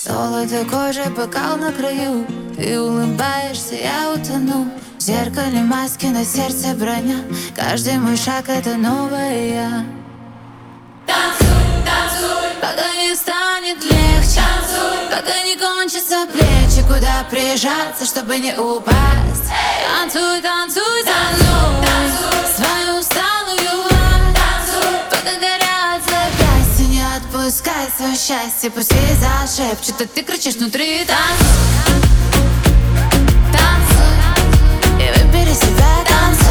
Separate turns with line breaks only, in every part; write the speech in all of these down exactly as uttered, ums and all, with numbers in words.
Золото кожи, бокал на краю. Ты улыбаешься, я утону. В зеркале маски, на сердце броня. Каждый мой шаг — это новая я.
Танцуй, танцуй,
пока не станет легче.
танцуй,
пока не кончатся плечи. Куда прижаться, чтобы не упасть. Танцуй, танцуй, танцуй,
танцуй,
свою усталую власть.
танцуй,
пока горят запястья, не отпускай свое счастье. Пусть весь зал шепчет, а ты кричишь внутри. Танцуй, танцуй, и выбери себя. Танцуй,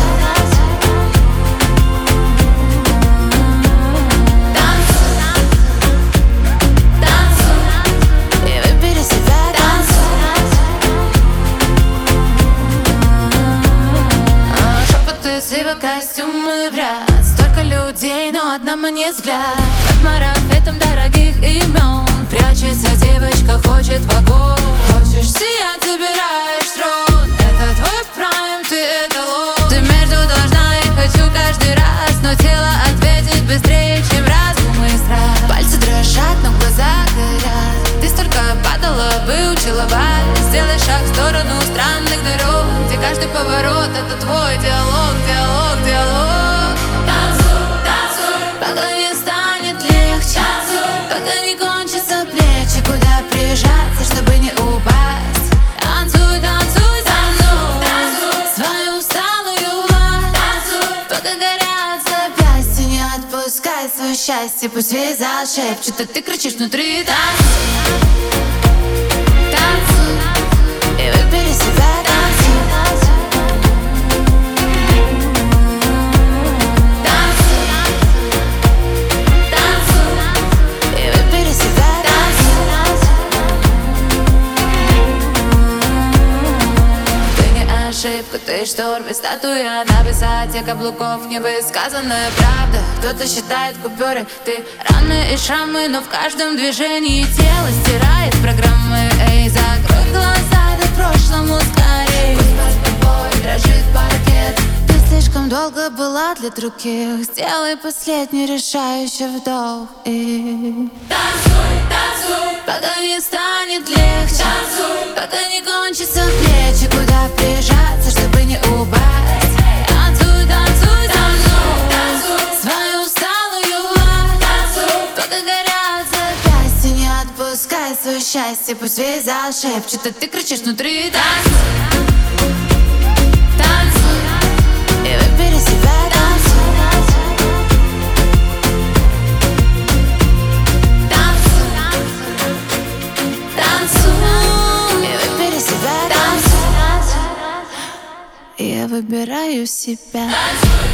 костюмы в ряд. Столько людей, но одному не взгляд. Под марафетом дорогих имен прячется девочка, хочет в огонь. Хочешь сиять, забираешь трон. Это твой прайм, ты эталон. Ты между должна и хочу каждый раз. Но тело ответит быстрее, чем разум и страх. Пальцы дрожат, но глаза горят. Ты столько падала, выучила вальс. Сделай шаг в сторону странных дорог, где каждый поворот — это твой диалог, диалог, диалог.
танцуй, танцуй,
Пока не станет легче,
танцуй,
пока не кончатся плечи. Куда прижаться, чтобы не упасть. Танцуй, танцуй, танцуй,
танцуй,
свою усталую власть.
танцуй,
пока горят запястья, не отпускай свое счастье. Пусть весь зал шепчет, а ты кричишь внутри. Танцуй, танцуй, и выбери себя. Танцуй, танцуй, танцуй, и выбери себя. Ты не ошибка, ты шторм, статуя на высоте каблуков. Невысказанная правда. Кто-то считает купюры, ты раны и шрамы, но в каждом движении тело стирает программы. Эй, закрой глаза, да прошлому скорей. Пусть под тобой дрожит паркет. Ты слишком долго была для других. Сделай последний решающий вдох и
танцуй, танцуй,
пока не станет легче,
танцуй,
пока не кончатся плечи. Куда прижаться, чтобы не упасть. Танцуй, танцуй, танцуй,
танцуй,
свою усталую власть.
танцуй,
пока горят запястья, не отпускай свое счастье. Пусть весь зал шепчет, а ты кричишь внутри. Танцуй, танцуй, и выбери себя. Танцуй, танцуй, танцуй, и выбери себя. Танцуй, я выбираю себя.
танцуй.